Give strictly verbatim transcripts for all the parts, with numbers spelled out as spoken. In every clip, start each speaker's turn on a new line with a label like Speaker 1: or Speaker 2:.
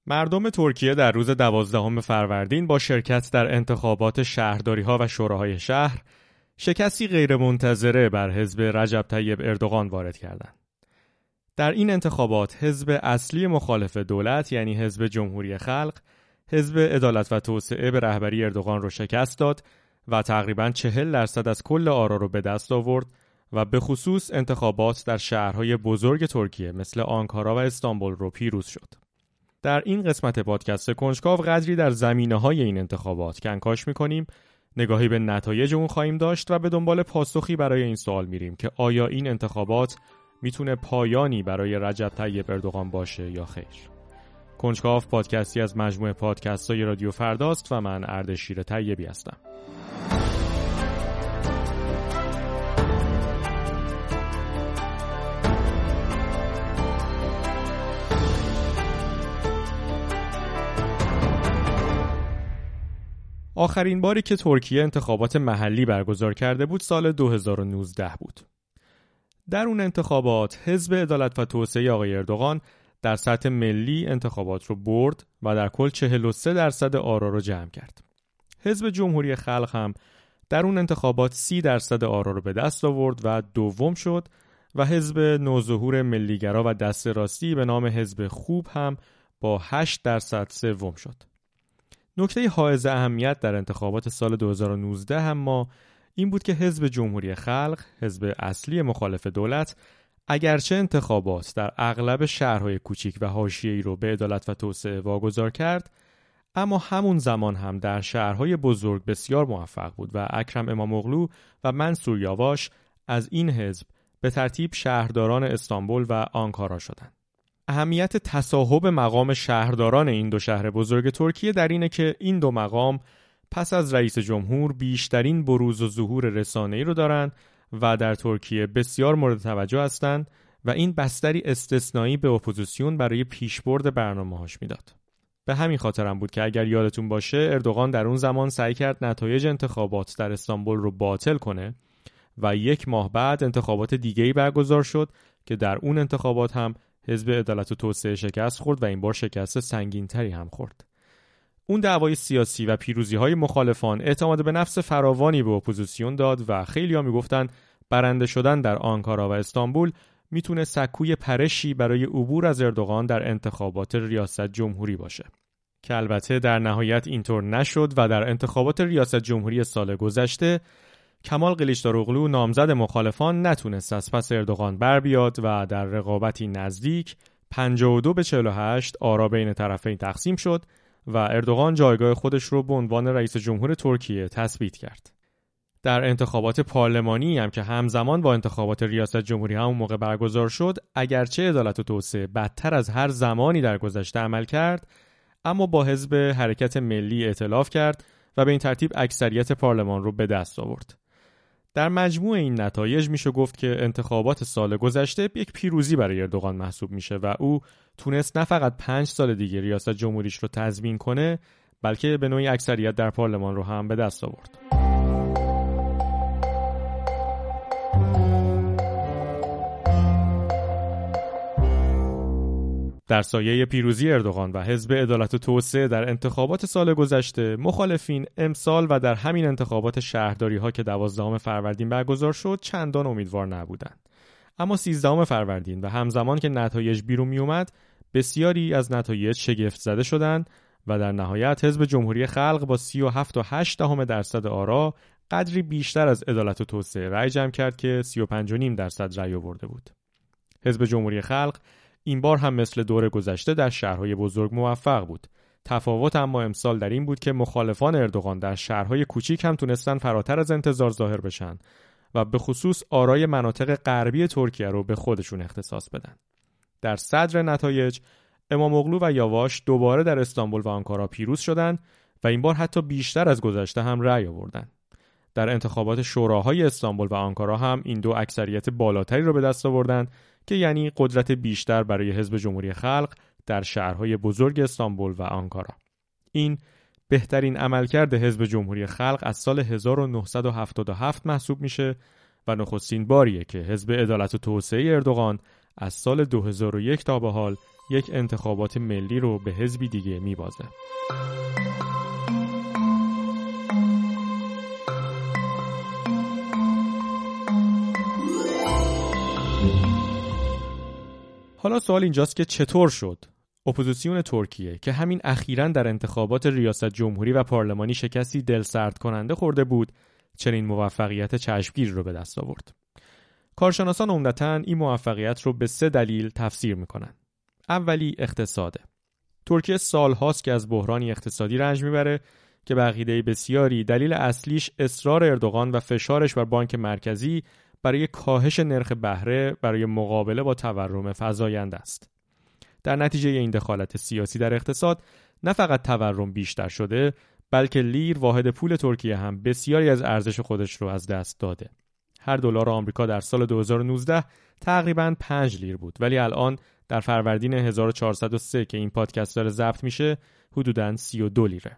Speaker 1: مردم ترکیه در روز دوازدهم فروردین با شرکت در انتخابات شهرداری‌ها و شوراهای شهر شکستی غیرمنتظره بر حزب رجب طیب اردوغان وارد کردند. در این انتخابات حزب اصلی مخالف دولت یعنی حزب جمهوری خلق، حزب عدالت و توسعه به رهبری اردوغان رو شکست داد و تقریباً چهل درصد از کل آرا رو به دست آورد و به خصوص انتخابات در شهرهای بزرگ ترکیه مثل آنکارا و استانبول رو پیروز شد. در این قسمت پادکست کنجکاو قدری در زمینه‌های این انتخابات کنکاش می‌کنیم، نگاهی به نتایج اون خواهیم داشت و به دنبال پاسخی برای این سوال میریم که آیا این انتخابات میتونه پایانی برای رجب طیب اردوغان باشه یا خیر. کنجکاو پادکستی از مجموعه پادکست‌های رادیو فرداست و من اردشیر طیبی هستم. آخرین باری که ترکیه انتخابات محلی برگزار کرده بود سال دو هزار و نوزده بود. در اون انتخابات حزب عدالت و توسعه آقای اردوغان در سطح ملی انتخابات رو برد و در کل چهل و سه درصد آرا رو جمع کرد. حزب جمهوری خلق هم در اون انتخابات سی درصد آرا رو به دست آورد و دوم شد و حزب نوظهور ملیگرا و دست راستی به نام حزب خوب هم با هشت درصد سوم شد. نکته حائز اهمیت در انتخابات سال دو هزار و نوزده هم ما این بود که حزب جمهوری خلق، حزب اصلی مخالف دولت، اگرچه انتخابات در اغلب شهرهای کوچیک و حاشیه‌ای رو به عدالت و توسعه واگذار کرد، اما همون زمان هم در شهرهای بزرگ بسیار موفق بود و اکرم اماموغلو و منصور یاواش از این حزب به ترتیب شهرداران استانبول و آنکارا شدند. اهمیت تصاحب مقام شهرداران این دو شهر بزرگ ترکیه در اینه که این دو مقام پس از رئیس جمهور بیشترین بروز و ظهور رسانه‌ای رو دارن و در ترکیه بسیار مورد توجه هستند و این بستری استثنایی به اپوزیسیون برای پیشبرد برنامه‌هاش میداد. به همین خاطر هم بود که اگر یادتون باشه اردوغان در اون زمان سعی کرد نتایج انتخابات در استانبول رو باطل کنه و یک ماه بعد انتخابات دیگه‌ای برگزار شد که در اون انتخابات هم حزب عدالت و توسعه شکست خورد و این بار شکست سنگین‌تری هم خورد. اون دعوای سیاسی و پیروزی‌های مخالفان اعتماد به نفس فراوانی به اپوزیسیون داد و خیلی‌ها میگفتن برنده شدن در آنکارا و استانبول میتونه سکوی پرشی برای عبور از اردوغان در انتخابات ریاست جمهوری باشه. که البته در نهایت اینطور نشد و در انتخابات ریاست جمهوری سال گذشته کمال قلیچداروغلو نامزد مخالفان نتونست از پس اردوغان بر بیاد و در رقابتی نزدیک پنجاه و دو به چهل و هشت آرا بین طرفین تقسیم شد و اردوغان جایگاه خودش رو به عنوان رئیس جمهور ترکیه تثبیت کرد. در انتخابات پارلمانی هم که همزمان با انتخابات ریاست جمهوری همون موقع برگزار شد، اگرچه عدالت و توسعه بدتر از هر زمانی در گذشته عمل کرد، اما با حزب حرکت ملی ائتلاف کرد و به این ترتیب اکثریت پارلمان رو به دست آورد. در مجموع این نتایج میشه گفت که انتخابات سال گذشته یک پیروزی برای اردوغان محسوب میشه و او تونست نه فقط پنج سال دیگه ریاست جمهوریش رو تضمین کنه، بلکه به نوعی اکثریت در پارلمان رو هم به دست آورد. در سایه پیروزی اردوغان و حزب عدالت و توسعه در انتخابات سال گذشته، مخالفین امسال و در همین انتخابات شهرداری‌ها که دوازدهم فروردین برگزار شد چندان امیدوار نبودند. اما سیزدهم فروردین و همزمان که نتایج بیرون می اومد، بسیاری از نتایج شگفت زده شدند و در نهایت حزب جمهوری خلق با سی و هفت و هشت دهم درصد آرا قدری بیشتر از عدالت و توسعه رأی جمع کرد که سی و پنج و نیم درصد رأی آورده بود. حزب جمهوری خلق این بار هم مثل دور گذشته در شهرهای بزرگ موفق بود. تفاوت اما امسال در این بود که مخالفان اردوغان در شهرهای کوچیک هم تونستن فراتر از انتظار ظاهر بشن و به خصوص آرای مناطق غربی ترکیه رو به خودشون اختصاص بدن. در صدر نتایج اماموغلو و یاواش دوباره در استانبول و آنکارا پیروز شدند و این بار حتی بیشتر از گذشته هم رأی آوردند. در انتخابات شوراهای استانبول و آنکارا هم این دو اکثریت بالاتری رو به دست آوردند که یعنی قدرت بیشتر برای حزب جمهوری خلق در شهرهای بزرگ استانبول و آنکارا. این بهترین عملکرد حزب جمهوری خلق از سال هزار و نهصد و هفتاد و هفت محسوب میشه و نخستین باریه که حزب عدالت و توسعه اردوغان از سال دو هزار و یک تا به حال یک انتخابات ملی رو به حزبی دیگه میبازه. حالا سوال اینجاست که چطور شد اپوزیسیون ترکیه که همین اخیراً در انتخابات ریاست جمهوری و پارلمانی شکستی دلسرد کننده خورده بود چنین موفقیت چشمگیر رو به دست آورد؟ کارشناسان عمدتاً این موفقیت رو به سه دلیل تفسیر میکنن. اولی اقتصاده. ترکیه سالهاست که از بحرانی اقتصادی رنج میبره که به عقیده بسیاری دلیل اصلیش اصرار اردوغان و فشارش بر بانک مرکزی برای کاهش نرخ بهره برای مقابله با تورم فزاینده است. در نتیجه این دخالت سیاسی در اقتصاد نه فقط تورم بیشتر شده، بلکه لیر واحد پول ترکیه هم بسیاری از ارزش خودش رو از دست داده. هر دلار آمریکا در سال دو هزار و نوزده تقریباً پنج لیر بود، ولی الان در فروردین هزار و چهارصد و سه که این پادکست داره ضبط میشه حدوداً سی و دو لیره.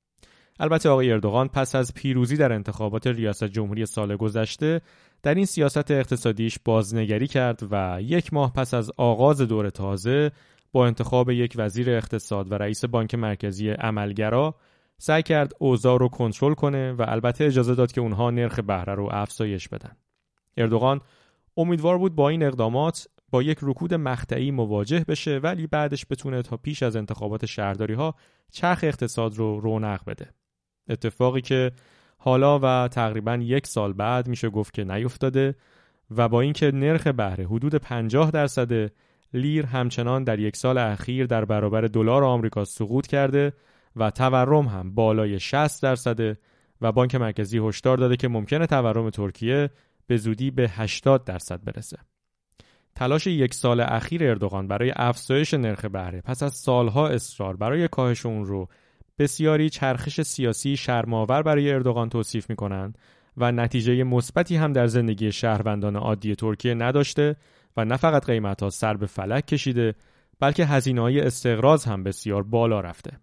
Speaker 1: البته آقای اردوغان پس از پیروزی در انتخابات ریاست جمهوری سال گذشته در این سیاست اقتصادیش بازنگری کرد و یک ماه پس از آغاز دور تازه با انتخاب یک وزیر اقتصاد و رئیس بانک مرکزی عملگرا سعی کرد اوضاع رو کنترل کنه و البته اجازه داد که اونها نرخ بهره رو افزایش بدن. اردوغان امیدوار بود با این اقدامات با یک رکود مقطعی مواجه بشه، ولی بعدش بتونه تا پیش از انتخابات شهرداری‌ها چرخ اقتصاد رو رونق بده. اتفاقی که حالا و تقریباً یک سال بعد میشه گفت که نیفتاده و با اینکه نرخ بهره حدود پنجاه درصد، لیر همچنان در یک سال اخیر در برابر دلار آمریکا سقوط کرده و تورم هم بالای شصت درصد و بانک مرکزی هشدار داده که ممکنه تورم ترکیه به زودی به هشتاد درصد برسه. تلاش یک سال اخیر اردوغان برای افزایش نرخ بهره پس از سالها اصرار برای کاهش اون رو بسیاری چرخش سیاسی شرم‌آور برای اردوغان توصیف می‌کنند و نتیجه مثبتی هم در زندگی شهروندان عادی ترکیه نداشته و نه فقط قیمت‌ها سر به فلک کشیده، بلکه هزینه‌های استقراض هم بسیار بالا رفته.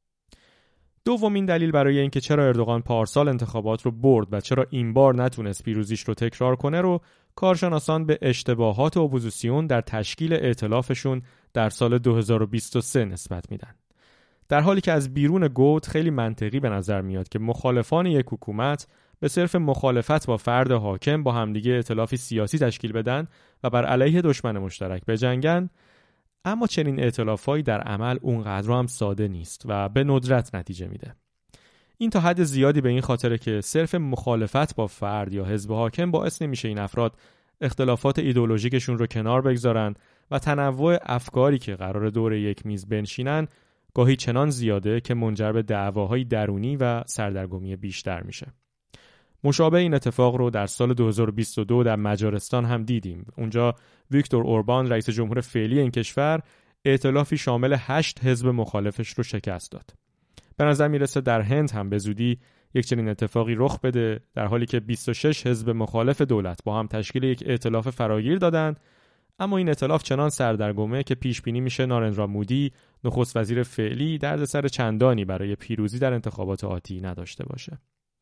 Speaker 1: دومین دلیل برای اینکه چرا اردوغان پارسال انتخابات رو برد و چرا این بار نتونست پیروزیش رو تکرار کنه رو کارشناسان به اشتباهات اپوزیسیون در تشکیل ائتلافشون در سال دو هزار و بیست و سه نسبت میدن. در حالی که از بیرون گود خیلی منطقی به نظر میاد که مخالفان یک حکومت به صرف مخالفت با فرد حاکم با همدیگه ائتلافی سیاسی تشکیل بدن و بر علیه دشمن مشترک بجنگن، اما چنین ائتلافایی در عمل اونقدر هم ساده نیست و به ندرت نتیجه میده. این تا حد زیادی به این خاطره که صرف مخالفت با فرد یا حزب حاکم باعث نمیشه این افراد اختلافات ایدئولوژیکشون رو کنار بگذارن و تنوع افکاری که قرار دور یک میز بنشینن گاهی چنان زیاده که منجر به دعواهای درونی و سردرگمی بیشتر میشه. مشابه این اتفاق رو در سال دو هزار و بیست و دو در مجارستان هم دیدیم. اونجا ویکتور اوربان رئیس جمهور فعلی این کشور ائتلافی شامل هشت حزب مخالفش رو شکست داد. به نظر میرسه در هند هم به زودی یک چنین اتفاقی رخ بده، در حالی که بیست و شش حزب مخالف دولت با هم تشکیل یک ائتلاف فراگیر دادن، اما این ائتلاف چنان سردرگمه که پیش بینی میشه نارندرا مودی نخست وزیر فعلی دردسر چندانی برای پیروزی در انتخابات آتی نداشته باشه.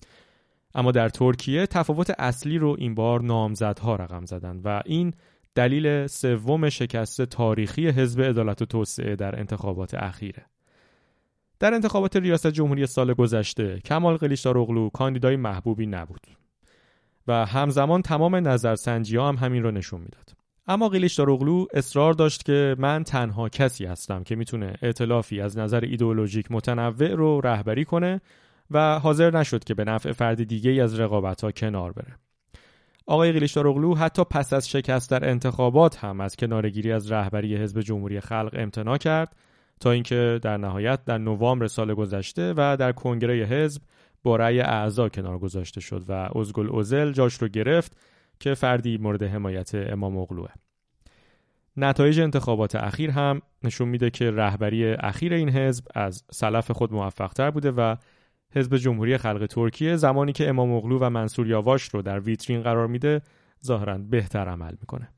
Speaker 1: اما در ترکیه تفاوت اصلی رو این بار نامزدها رقم زدن و این دلیل سوم شکست تاریخی حزب عدالت و توسعه در انتخابات اخیره. در انتخابات ریاست جمهوری سال گذشته کمال کلیچداروغلو کاندیدای محبوبی نبود و همزمان تمام نظرسنجی‌ها هم همین رو نشون میداد. اما کلیچداروغلو اصرار داشت که من تنها کسی هستم که میتونه ائتلافی از نظر ایدئولوژیک متنوع رو رهبری کنه و حاضر نشد که به نفع فرد دیگه‌ای از رقابت‌ها کنار بره. آقای کلیچداروغلو حتی پس از شکست در انتخابات هم از کنارگیری از رهبری حزب جمهوری خلق امتناع کرد تا اینکه در نهایت در نوامبر سال گذشته و در کنگره حزب با رأی اعضا کنار گذاشته شد و اوزگل اوزل جاش رو گرفت که فردی مورد حمایت اماموغلوه. نتایج انتخابات اخیر هم نشون میده که رهبری اخیر این حزب از سلف خود موفق‌تر بوده و حزب جمهوری خلق ترکیه زمانی که اماموغلو و منصور یاواش رو در ویترین قرار میده ظاهراً بهتر عمل میکنه.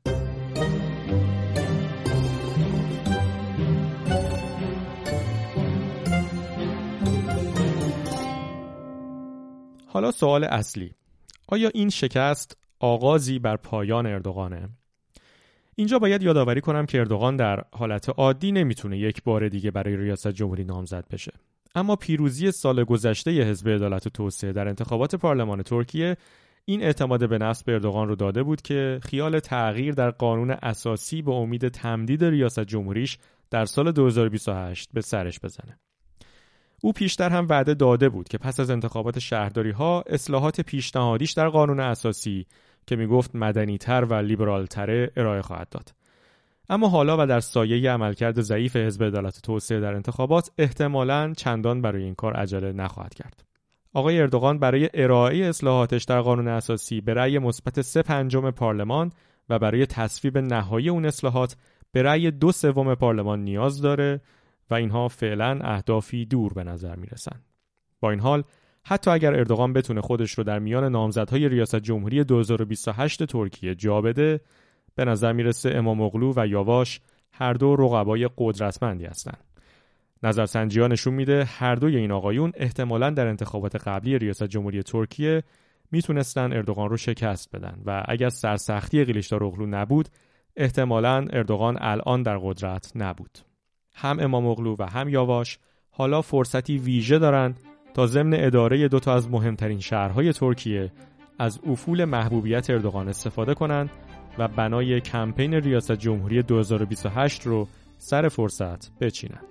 Speaker 1: حالا سوال اصلی، آیا این شکست آغازی بر پایان اردوغانه؟ اینجا باید یادآوری کنم که اردوغان در حالت عادی نمیتونه یک بار دیگه برای ریاست جمهوری نامزد بشه. اما پیروزی سال گذشته ی حزب عدالت و توسعه در انتخابات پارلمان ترکیه این اعتماد به نفس به اردوغان رو داده بود که خیال تغییر در قانون اساسی به امید تمدید ریاست جمهوریش در سال دو هزار و بیست و هشت به سرش بزنه. او پیشتر هم وعده داده بود که پس از انتخابات شهرداری‌ها اصلاحات پیشنهادیش در قانون اساسی که میگفت مدنی‌تر و لیبرال‌تر ارائه خواهد داد. اما حالا و در سایه عملکرد ضعیف حزب عدالت و توسعه در انتخابات احتمالاً چندان برای این کار عجله نخواهد کرد. آقای اردوغان برای ارائه اصلاحاتش در قانون اساسی به رأی مثبت سه پنجم پارلمان و برای تصویب نهایی اون اصلاحات به رأی دو سوم پارلمان نیاز داره و اینها فعلاً اهدافی دور به نظر میرسن. با این حال حتی اگر اردوغان بتونه خودش رو در میان نامزدهای ریاست جمهوری دو هزار و بیست و هشت ترکیه جا بده، به نظر میرسه اماموغلو و یاواش هر دو رقبای قدرتمندی هستن. نظرسنجی‌ها نشون میده هر دوی این آقایون احتمالاً در انتخابات قبلی ریاست جمهوری ترکیه میتونستن اردوغان رو شکست بدن و اگر سرسختی قلیچداروغلو نبود احتمالاً اردوغان الان در قدرت نبود. هم اماموغلو و هم یاواش حالا فرصتی ویژه دارن تا ضمن اداره دو تا از مهمترین شهرهای ترکیه از افول محبوبیت اردوغان استفاده کنن و بنای کمپین ریاست جمهوری دو هزار و بیست و هشت رو سر فرصت بچینن.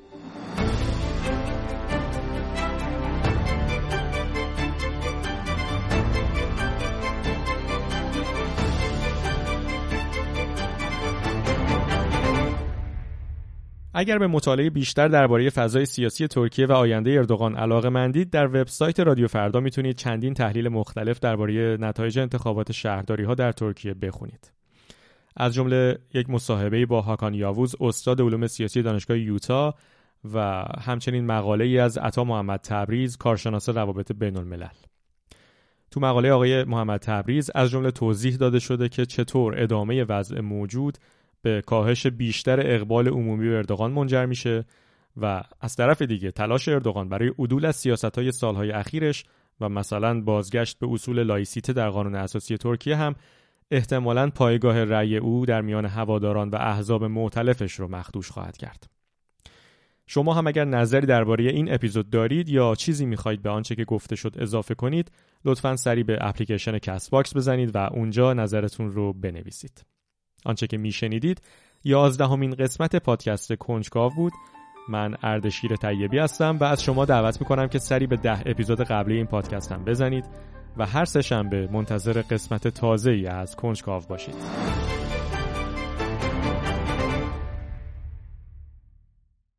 Speaker 1: اگر به مطالعه بیشتر درباره فضای سیاسی ترکیه و آینده اردوغان علاقه‌مندید، در وبسایت رادیو فردا میتونید چندین تحلیل مختلف درباره نتایج انتخابات شهرداری‌ها در ترکیه بخونید. از جمله یک مصاحبه با هاکان یاووز، استاد علوم سیاسی دانشگاه یوتا و همچنین مقاله‌ای از عطا محمد تبریز، کارشناس روابط بین‌الملل. تو مقاله آقای محمد تبریز از جمله توضیح داده شده که چطور ادامه وضع موجود به کاهش بیشتر اقبال عمومی به اردوغان منجر میشه و از طرف دیگه تلاش اردوغان برای عدول از سیاست‌های سالهای اخیرش و مثلا بازگشت به اصول لایسیته در قانون اساسی ترکیه هم احتمالاً پایگاه رأی او در میان هواداران و احزاب مؤتلفش رو مخدوش خواهد کرد. شما هم اگر نظری درباره این اپیزود دارید یا چیزی می‌خواید به آنچه که گفته شد اضافه کنید، لطفاً سری به اپلیکیشن کست باکس بزنید و اونجا نظرتون رو بنویسید. آنچه که میشنیدید یازدهمین قسمت پادکست کنجکاو بود. من اردشیر طیبی هستم و از شما دعوت میکنم که سری به ده اپیزود قبلی این پادکست هم بزنید و هر سه شنبه منتظر قسمت تازه‌ای از کنجکاو باشید.